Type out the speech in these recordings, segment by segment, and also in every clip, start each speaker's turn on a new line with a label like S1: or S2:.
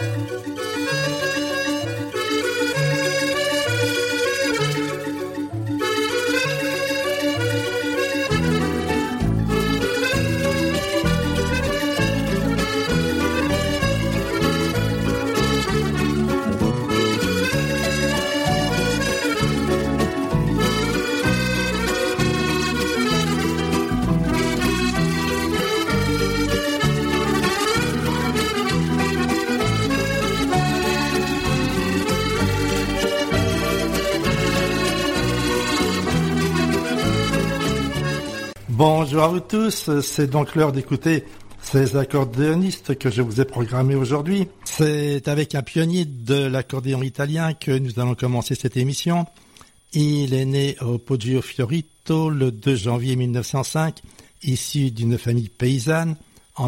S1: Bonjour à vous tous, c'est donc l'heure d'écouter ces accordéonistes que je vous ai programmés aujourd'hui. C'est avec un pionnier de l'accordéon italien que nous allons commencer cette émission. Il est né au Poggio Fiorito le 2 janvier 1905, issu d'une famille paysanne. En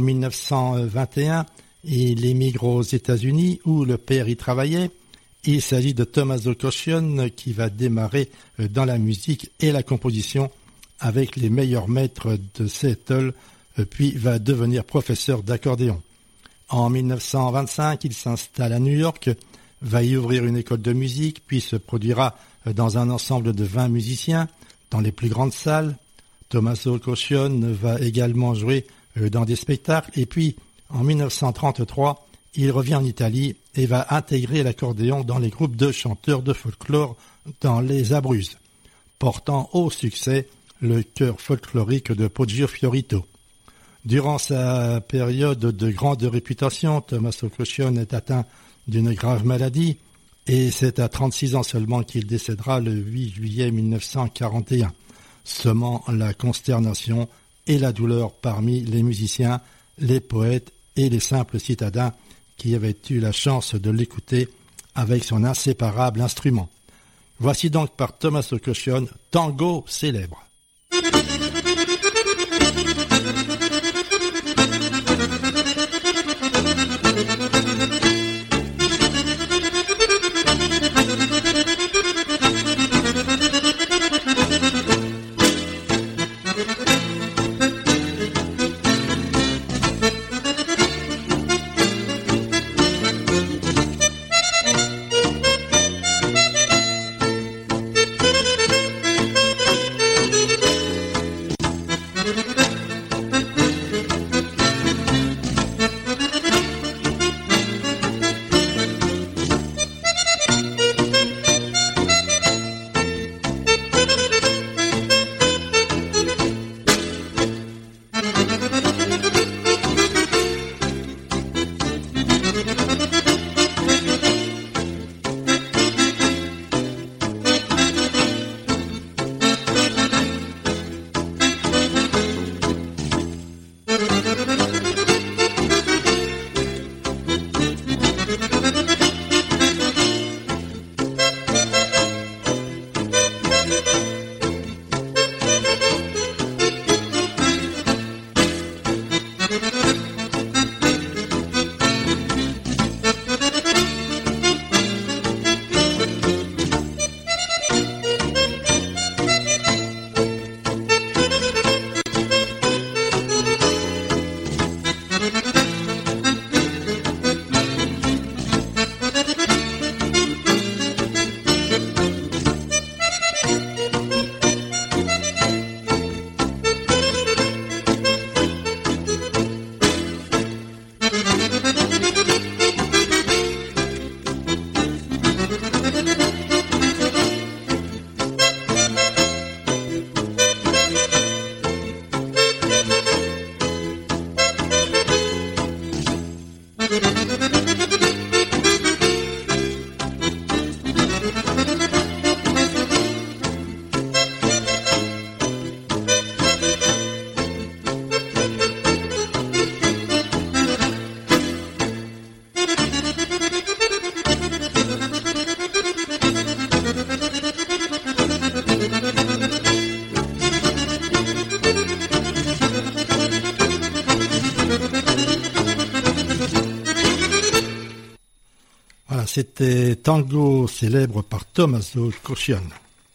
S1: 1921, il émigre aux États-Unis où le père y travaillait. Il s'agit de Tommaso Coscione qui va démarrer dans la musique et la composition avec les meilleurs maîtres de Seattle, puis va devenir professeur d'accordéon. En 1925, il s'installe à New York, va y ouvrir une école de musique, puis se produira dans un ensemble de 20 musiciens dans les plus grandes salles. Tommaso Coscione va également jouer dans des spectacles, et puis en 1933, il revient en Italie et va intégrer l'accordéon dans les groupes de chanteurs de folklore dans les Abruzzes, portant au succès le chœur folklorique de Poggio Fiorito. Durant sa période de grande réputation, Tommaso Coscione est atteint d'une grave maladie et c'est à 36 ans seulement qu'il décédera le 8 juillet 1941, semant la consternation et la douleur parmi les musiciens, les poètes et les simples citadins qui avaient eu la chance de l'écouter avec son inséparable instrument. Voici donc par Tommaso Coscione, Tango célèbre. C'était Tango célèbre par Tommaso Coscione.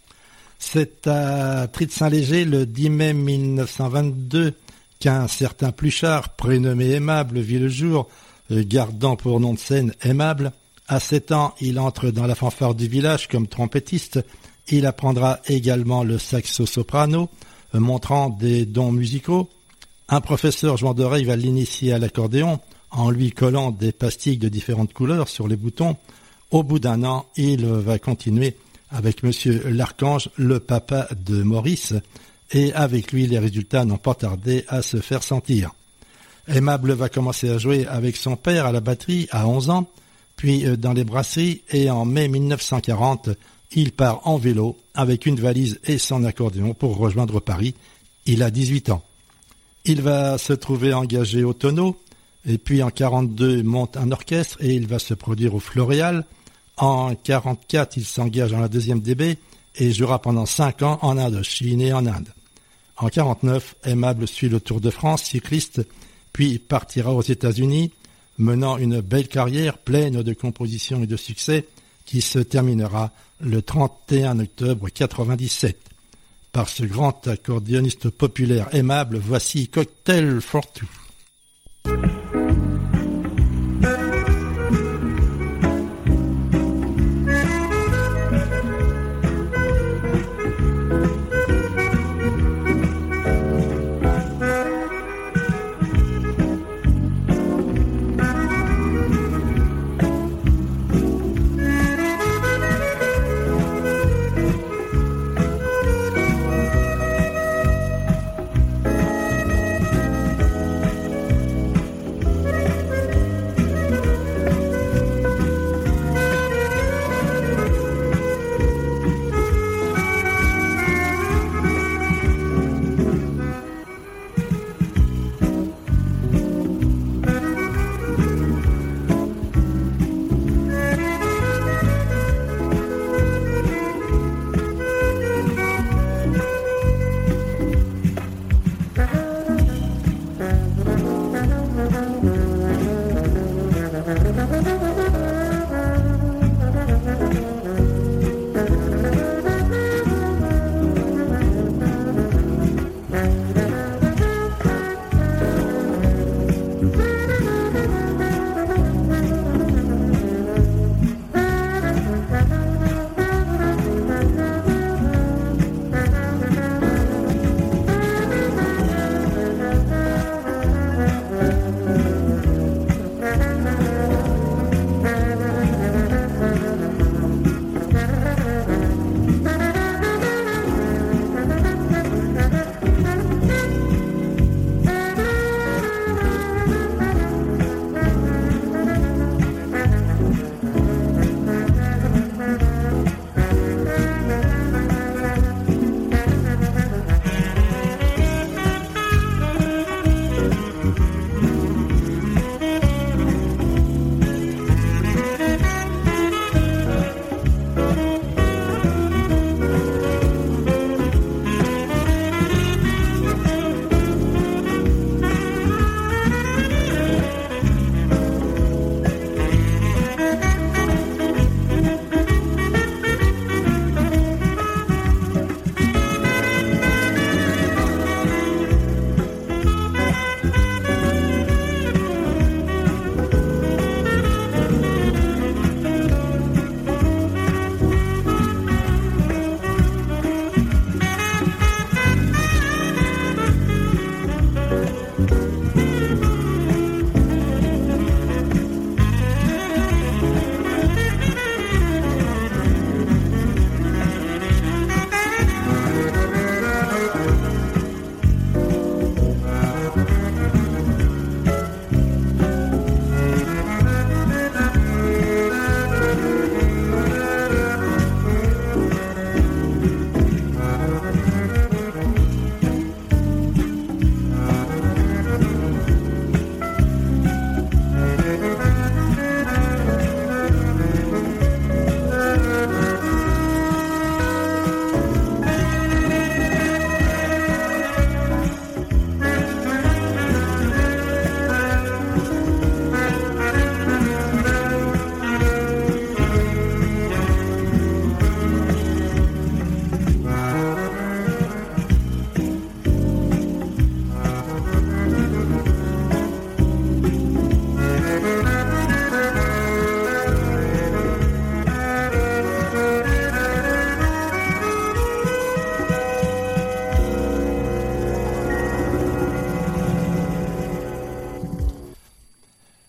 S1: C'est à Trid-Saint-Léger le 10 mai 1922 qu'un certain Pluchart, prénommé Aimable, vit le jour gardant pour nom de scène Aimable. À 7 ans, il entre dans la fanfare du village comme trompettiste. Il apprendra également le saxo-soprano, montrant des dons musicaux. Un professeur jouant d'oreille va l'initier à l'accordéon en lui collant des pastilles de différentes couleurs sur les boutons. Au bout d'un an, il va continuer avec Monsieur L'Archange, le papa de Maurice, et avec lui, les résultats n'ont pas tardé à se faire sentir. Aimable va commencer à jouer avec son père à la batterie à 11 ans, puis dans les brasseries, et en mai 1940, il part en vélo avec une valise et son accordéon pour rejoindre Paris. Il a 18 ans. Il va se trouver engagé au tonneau, et puis en 42, il monte un orchestre et il va se produire au Floréal. En 44, il s'engage dans la 2e DB et jouera pendant 5 ans en Indochine et en Inde. En 49, Aimable suit le Tour de France cycliste, puis partira aux États-Unis, menant une belle carrière pleine de compositions et de succès qui se terminera le 31 octobre 97. Par ce grand accordéoniste populaire Aimable, voici Cocktail for Two.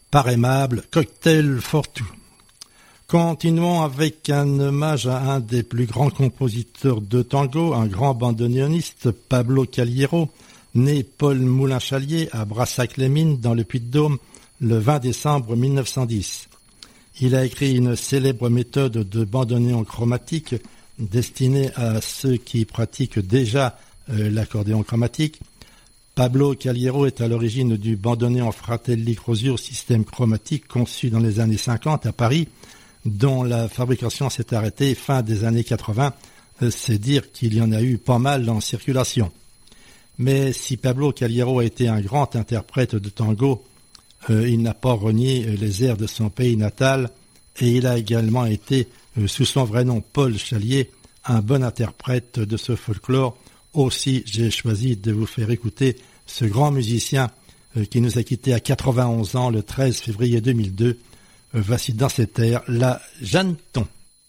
S1: par aimable Cocktail for Two. Continuons avec un hommage à un des plus grands compositeurs de tango, un grand bandoneoniste, Pablo Caliero, né Paul Moulin-Chalier à Brassac-les-Mines dans le Puy-de-Dôme le 20 décembre 1910. Il a écrit une célèbre méthode de bandoneon chromatique destinée à ceux qui pratiquent déjà l'accordéon chromatique. Pablo Caliero est à l'origine du bandoneon Fratelli Crosio système chromatique conçu dans les années 50 à Paris, dont la fabrication s'est arrêtée fin des années 80, c'est dire qu'il y en a eu pas mal en circulation. Mais si Pablo Caliero a été un grand interprète de tango, il n'a pas renié les airs de son pays natal et il a également été, sous son vrai nom Paul Chalier, un bon interprète de ce folklore. Aussi, j'ai choisi de vous faire écouter ce grand musicien qui nous a quittés à 91 ans le 13 février 2002. Voici dans cette air la Jeanneton.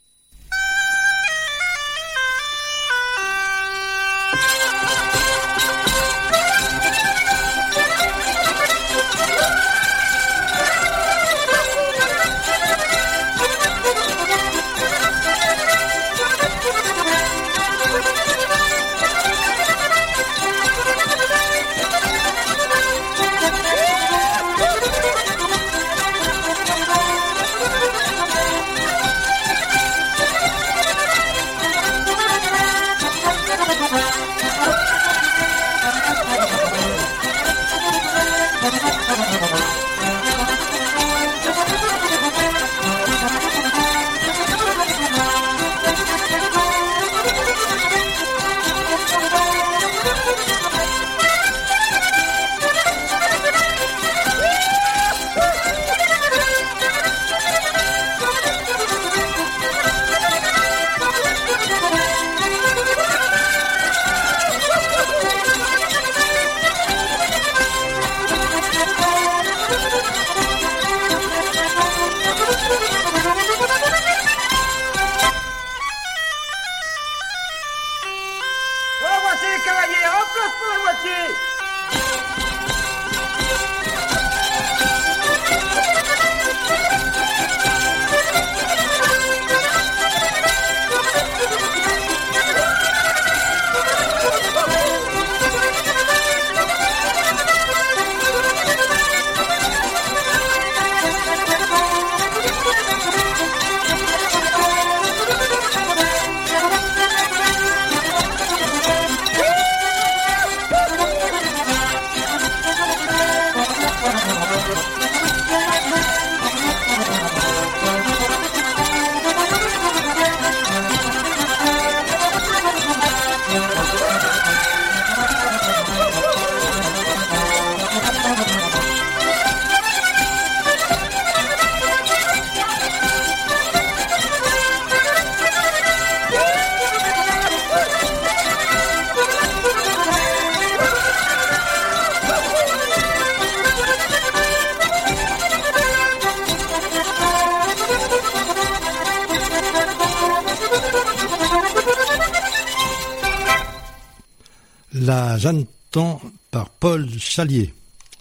S1: La Jeanneton par Paul Chalier.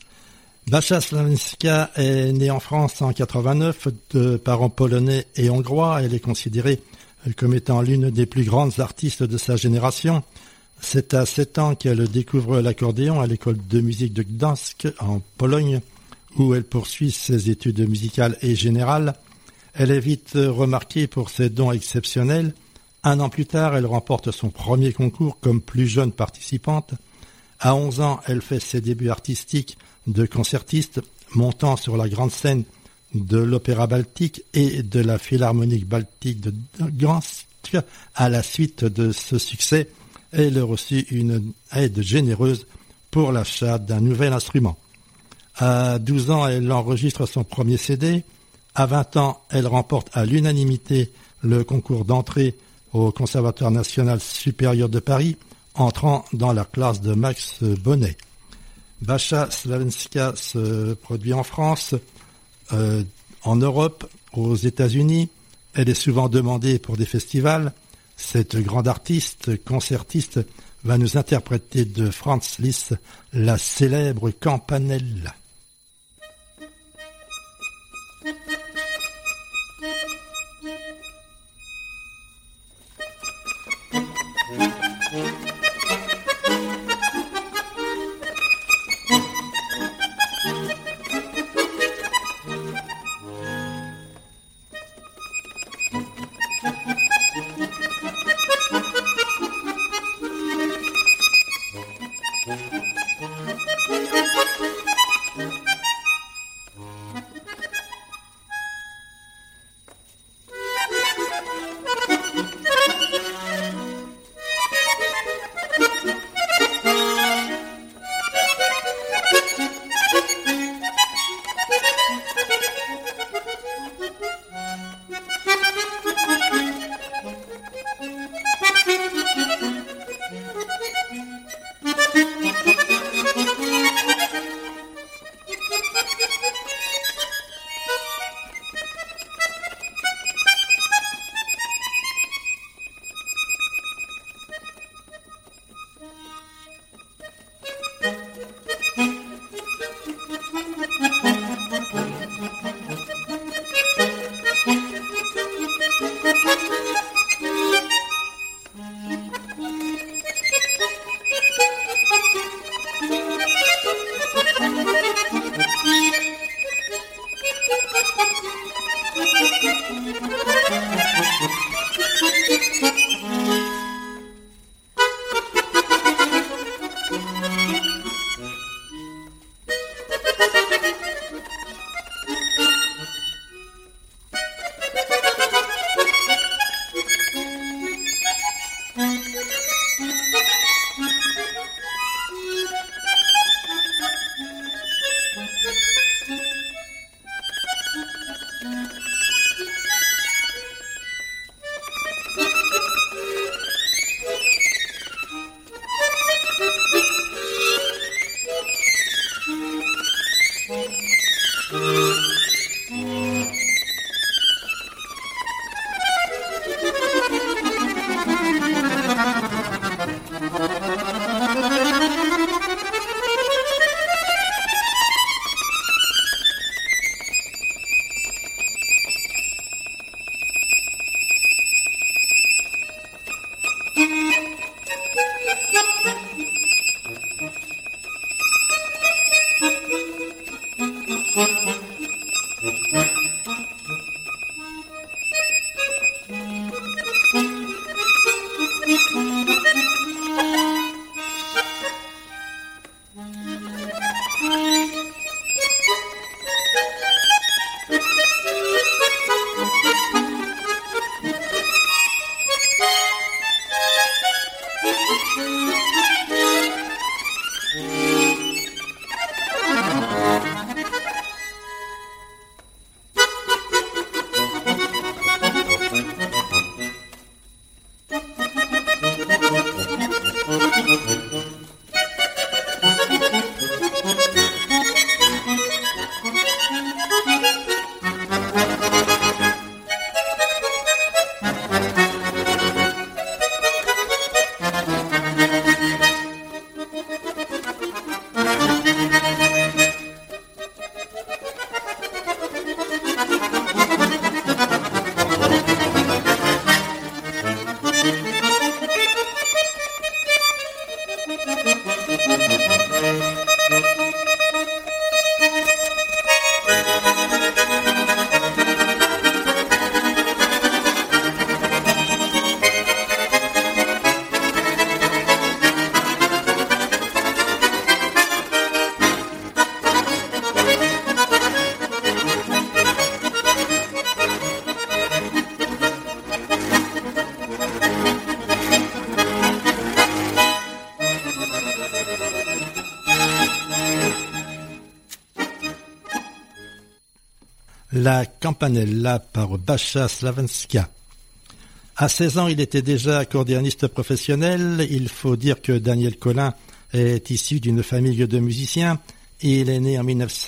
S1: Basia Sławinska est née en France en 89 de parents polonais et hongrois. Elle est considérée comme étant l'une des plus grandes artistes de sa génération. C'est à 7 ans qu'elle découvre l'accordéon à l'école de musique de Gdańsk en Pologne, où elle poursuit ses études musicales et générales. Elle est vite remarquée pour ses dons exceptionnels. 1 an plus tard, elle remporte son premier concours comme plus jeune participante. À 11 ans, elle fait ses débuts artistiques de concertiste, montant sur la grande scène de l'Opéra Baltique et de la Philharmonique Baltique de Gdańsk. À la suite de ce succès, elle reçut une aide généreuse pour l'achat d'un nouvel instrument. À 12 ans, elle enregistre son premier CD. À 20 ans, elle remporte à l'unanimité le concours d'entrée au Conservatoire national supérieur de Paris, entrant dans la classe de Max Bonnet. Basia Sławinska se produit en France, en Europe, aux États-Unis. Elle est souvent demandée pour des festivals. Cette grande artiste, concertiste, va nous interpréter de Franz Liszt la célèbre Campanella. La Campanella par Bacha Slavenska. À 16 ans, il était déjà accordéoniste professionnel. Il faut dire que Daniel Colin est issu d'une famille de musiciens. Il est né en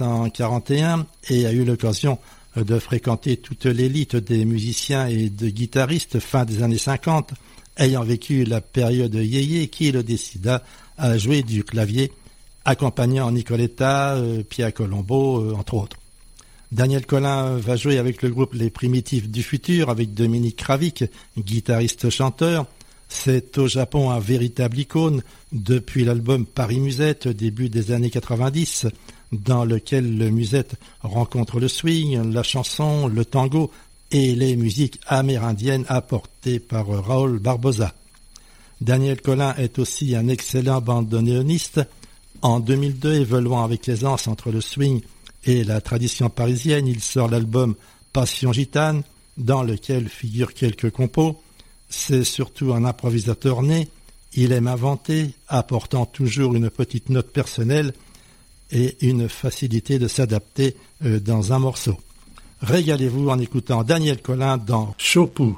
S1: 1941 et a eu l'occasion de fréquenter toute l'élite des musiciens et de guitaristes fin des années 50, ayant vécu la période yéyé qui le décida à jouer du clavier, accompagnant Nicoletta, Pia Colombo, entre autres. Daniel Colin va jouer avec le groupe Les Primitifs du Futur, avec Dominique Ravik, guitariste-chanteur. C'est au Japon un véritable icône depuis l'album Paris Musette, début des années 90, dans lequel le musette rencontre le swing, la chanson, le tango et les musiques amérindiennes apportées par Raoul Barbosa. Daniel Colin est aussi un excellent bandoneoniste. En 2002, évoluant avec aisance entre le swing et la tradition parisienne, il sort l'album Passion Gitane, dans lequel figurent quelques compos. C'est surtout un improvisateur né. Il aime inventer, apportant toujours une petite note personnelle et une facilité de s'adapter dans un morceau. Régalez-vous en écoutant Daniel Colin dans Chopou.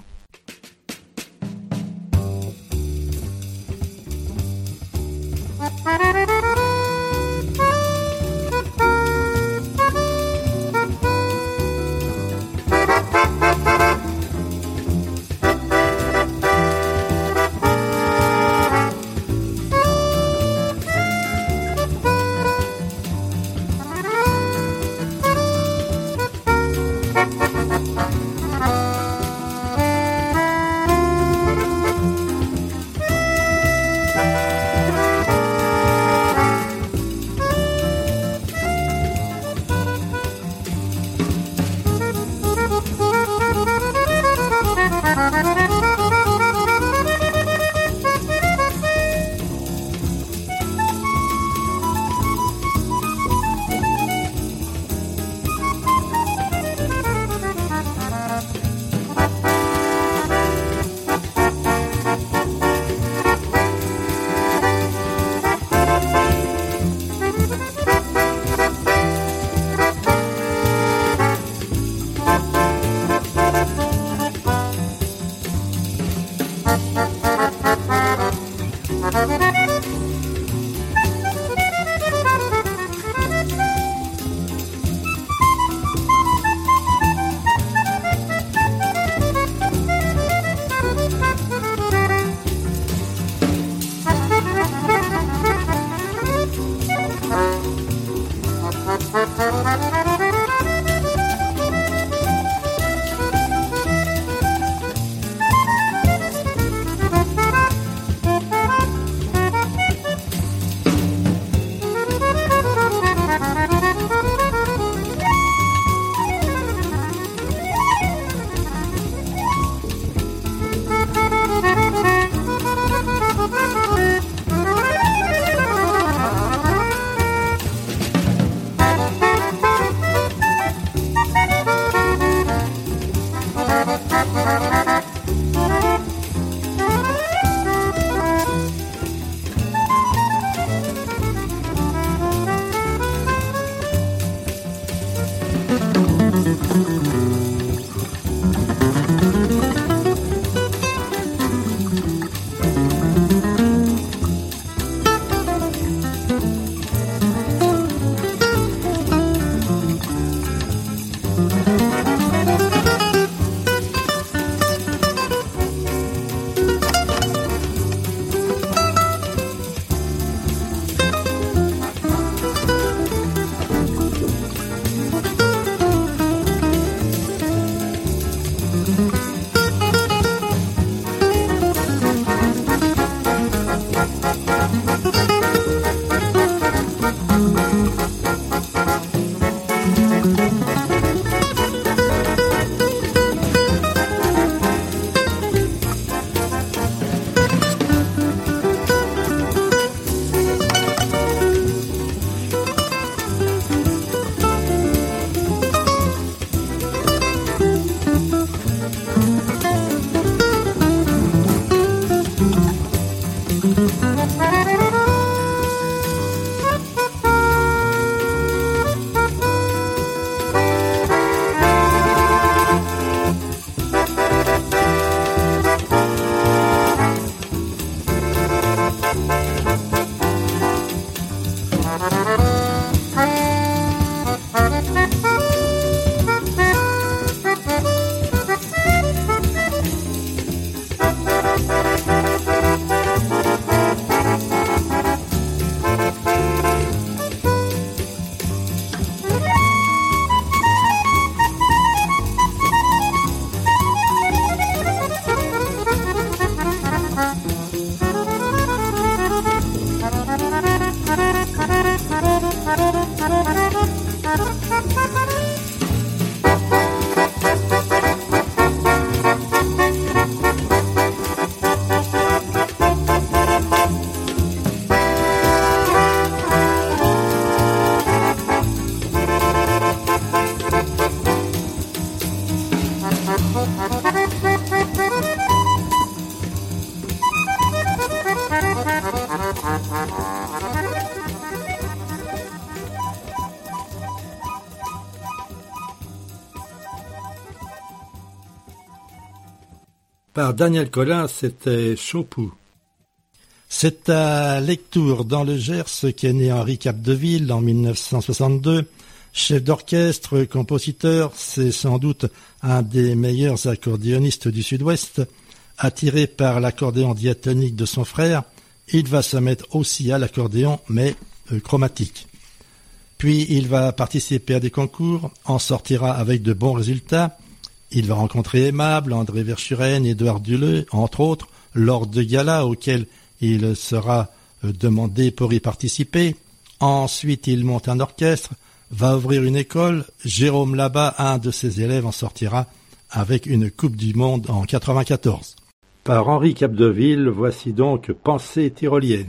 S1: Par Daniel Colin, c'était Chopou. C'est à Lectoure, dans le Gers, qu'est né Henri Capdeville en 1962. Chef d'orchestre, compositeur, c'est sans doute un des meilleurs accordéonistes du Sud-Ouest. Attiré par l'accordéon diatonique de son frère, il va se mettre aussi à l'accordéon, mais chromatique. Puis il va participer à des concours, en sortira avec de bons résultats. Il va rencontrer Aimable, André Verschuren, Édouard Duleux, entre autres, lors de galas auxquels il sera demandé pour y participer. Ensuite, il monte un orchestre, va ouvrir une école. Jérôme Labat, un de ses élèves, en sortira avec une Coupe du Monde en 1994. Par Henri Capdeville, voici donc Pensée tyrolienne.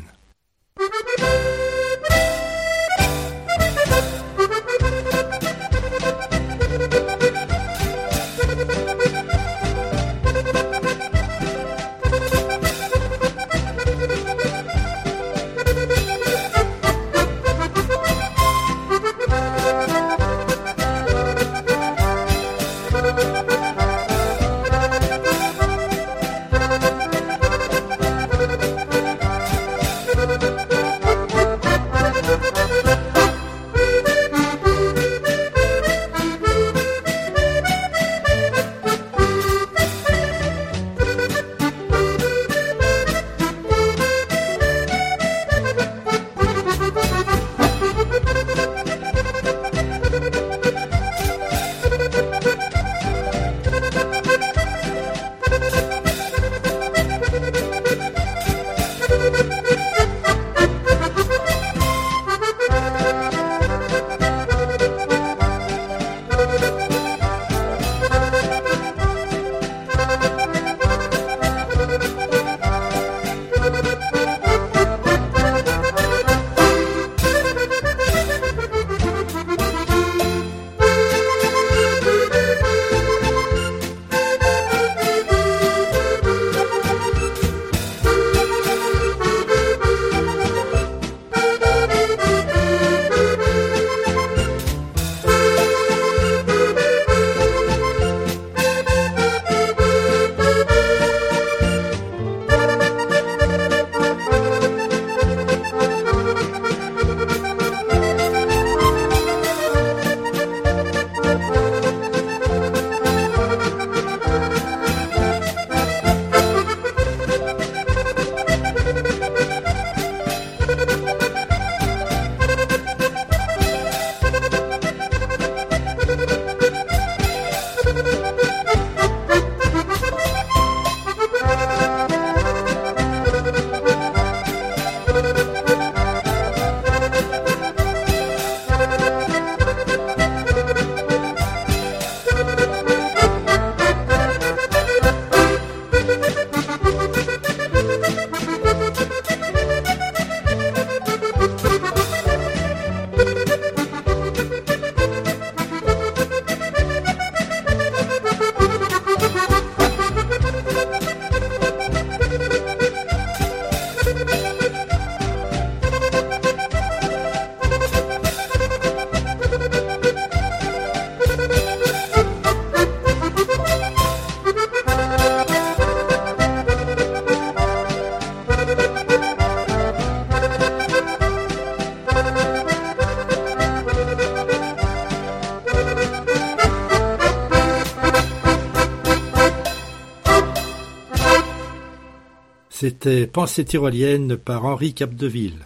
S1: C'était Pensée tyrolienne par Henri Capdeville.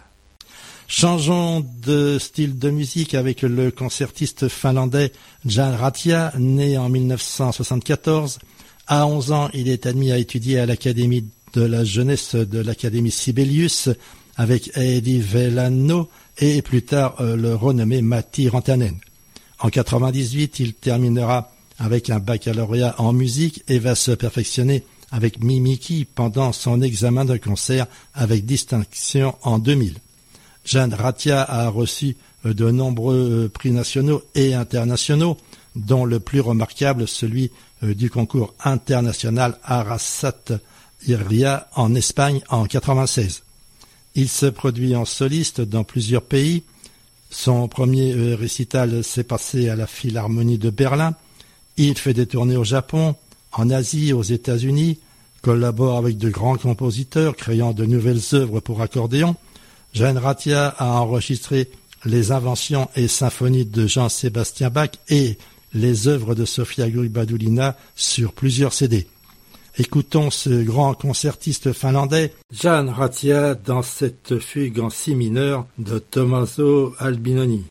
S1: Changeons de style de musique avec le concertiste finlandais Jan Ratia, né en 1974. À 11 ans, il est admis à étudier à l'Académie de la jeunesse de l'Académie Sibelius avec Heidi Velano et plus tard le renommé Matti Rantanen. En 1998, il terminera avec un baccalauréat en musique et va se perfectionner avec Mimiki pendant son examen de concert avec distinction en 2000. Jan Ratia a reçu de nombreux prix nationaux et internationaux, dont le plus remarquable celui du concours international Arasat Iria en Espagne en 96. Il se produit en soliste dans plusieurs pays. Son premier récital s'est passé à la Philharmonie de Berlin. Il fait des tournées au Japon, en Asie, aux États-Unis, collabore avec de grands compositeurs, créant de nouvelles œuvres pour accordéon. Jeanne Ratia a enregistré les inventions et symphonies de Jean-Sébastien Bach et les œuvres de Sofia Guribadulina sur plusieurs CD. Écoutons ce grand concertiste finlandais, Jeanne Ratia, dans cette fugue en si mineur de Tommaso Albinoni.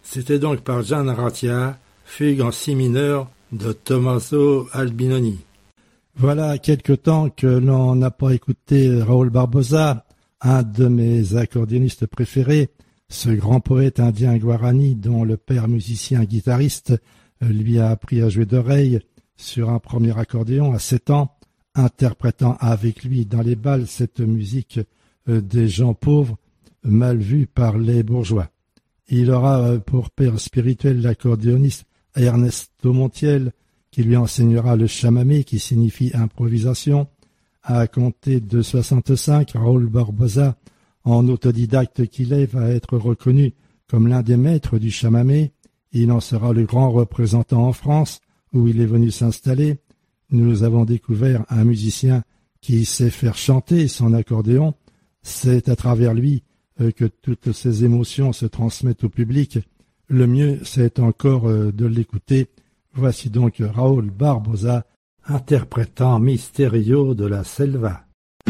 S1: C'était donc par Gian Arratia, fugue en si mineur de Tommaso Albinoni. Voilà quelque temps que l'on n'a pas écouté Raoul Barbosa, un de mes accordéonistes préférés, ce grand poète indien guarani dont le père musicien-guitariste lui a appris à jouer d'oreille sur un premier accordéon à 7 ans, interprétant avec lui dans les bals cette musique des gens pauvres, mal vue par les bourgeois. Il aura pour père spirituel l'accordéoniste Ernesto Montiel, qui lui enseignera le chamamé, qui signifie improvisation. À compter de 65, Raoul Barbosa, en autodidacte qu'il est, va être reconnu comme l'un des maîtres du chamamé. Il en sera le grand représentant en France, où il est venu s'installer. Nous avons découvert un musicien qui sait faire chanter son accordéon. C'est à travers lui que toutes ces émotions se transmettent au public. Le mieux, c'est encore de l'écouter. Voici donc Raoul Barbosa interprétant Misterio de la Selva.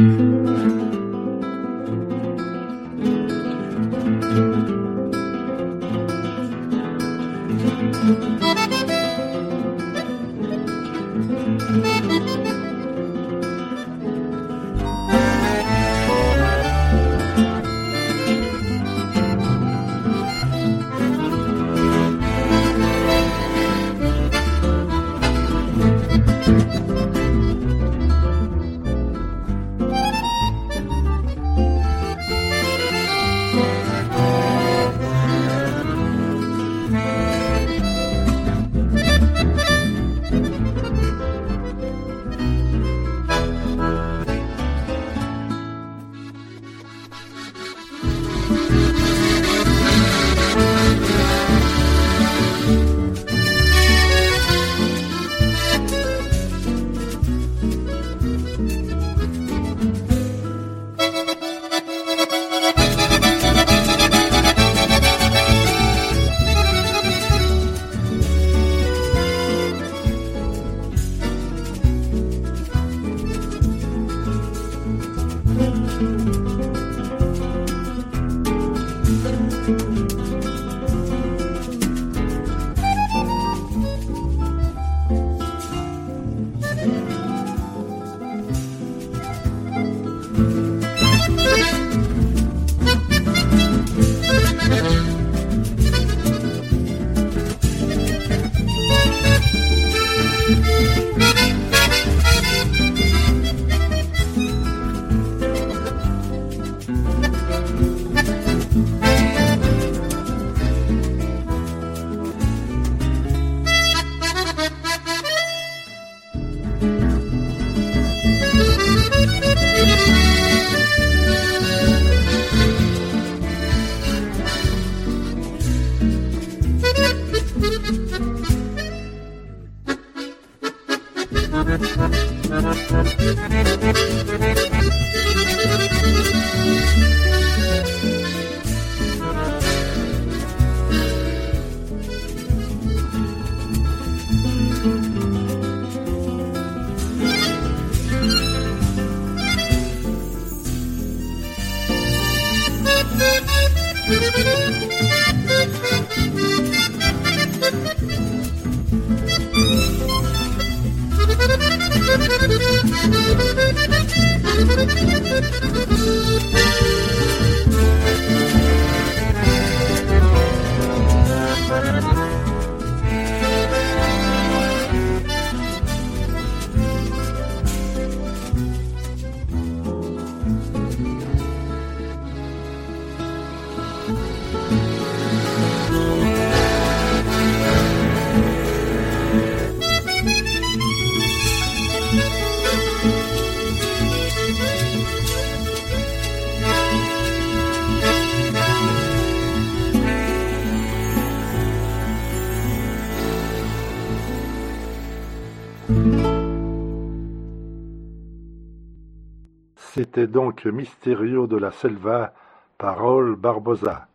S1: C'était donc Misterio de la Selva par Raoul Barbosa.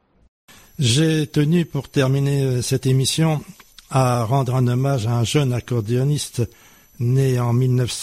S1: J'ai tenu pour terminer cette émission à rendre un hommage à un jeune accordéoniste né en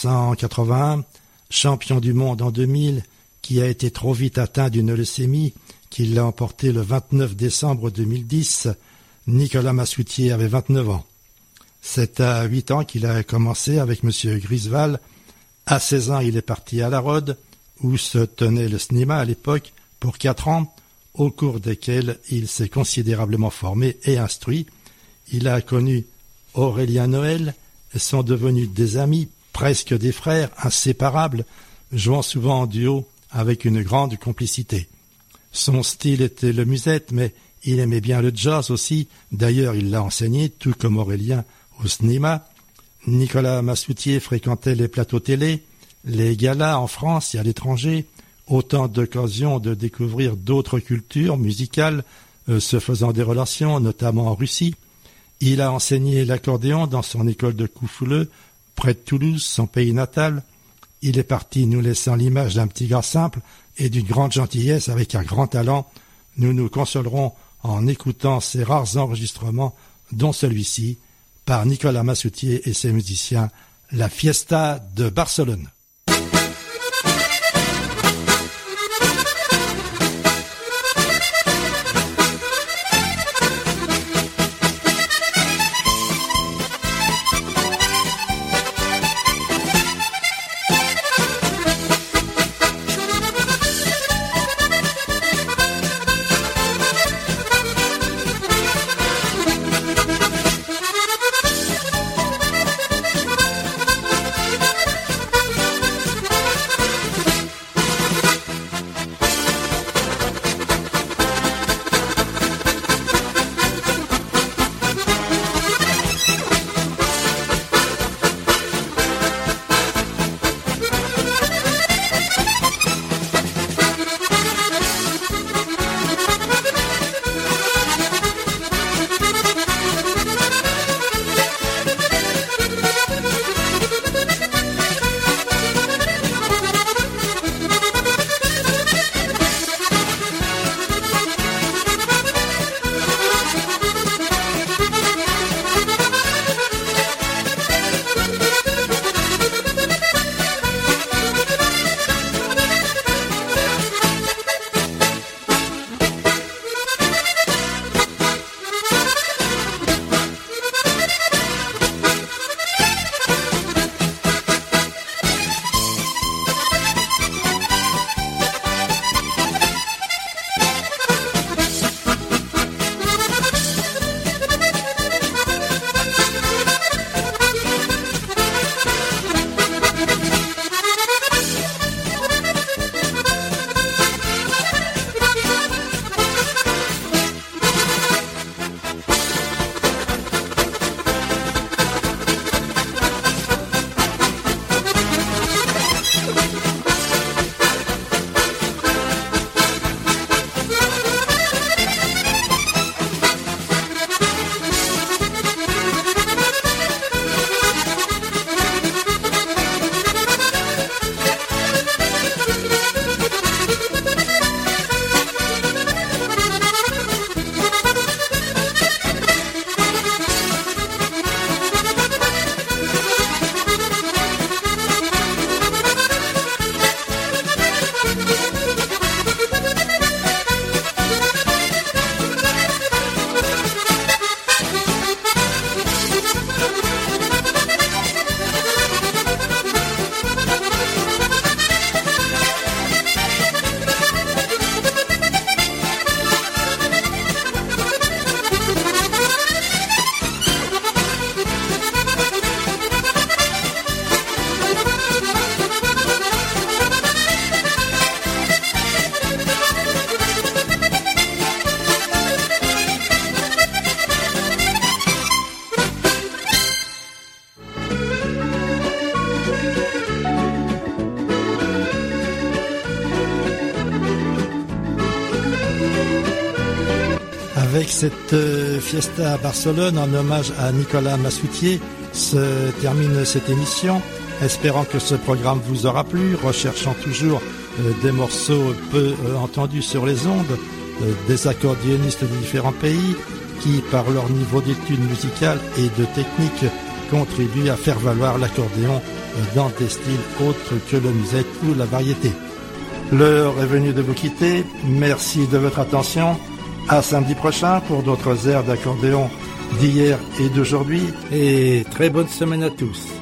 S1: 1981, champion du monde en 2000, qui a été trop vite atteint d'une leucémie qui l'a emporté le 29 décembre 2010. Nicolas Massoutier avait 29 ans. C'est à 8 ans qu'il a commencé avec M. Grisval. À 16 ans, il est parti à La Rode, où se tenait le cinéma à l'époque, pour 4 ans, au cours desquels il s'est considérablement formé et instruit. Il a connu Aurélien Noël et sont devenus des amis, presque des frères, inséparables, jouant souvent en duo avec une grande complicité. Son style était le musette, mais il aimait bien le jazz aussi. D'ailleurs, il l'a enseigné, tout comme Aurélien, au cinéma. Nicolas Massoutier fréquentait les plateaux télé, les galas en France et à l'étranger, autant d'occasions de découvrir d'autres cultures musicales, se faisant des relations, notamment en Russie. Il a enseigné l'accordéon dans son école de Coufouleux, près de Toulouse, son pays natal. Il est parti nous laissant l'image d'un petit gars simple et d'une grande gentillesse avec un grand talent. Nous nous consolerons en écoutant ces rares enregistrements, dont celui-ci, par Nicolas Massoutier et ses musiciens, la Fiesta de Barcelone. Avec cette fiesta à Barcelone en hommage à Nicolas Massoutier se termine cette émission, espérant que ce programme vous aura plu, recherchant toujours des morceaux peu entendus sur les ondes, des accordéonistes de différents pays qui, par leur niveau d'études musicales et de technique, contribuent à faire valoir l'accordéon dans des styles autres que le musette ou la variété. L'heure est venue de vous quitter. Merci de votre attention. À samedi prochain pour d'autres airs d'accordéon d'hier et d'aujourd'hui. Et très bonne semaine à tous.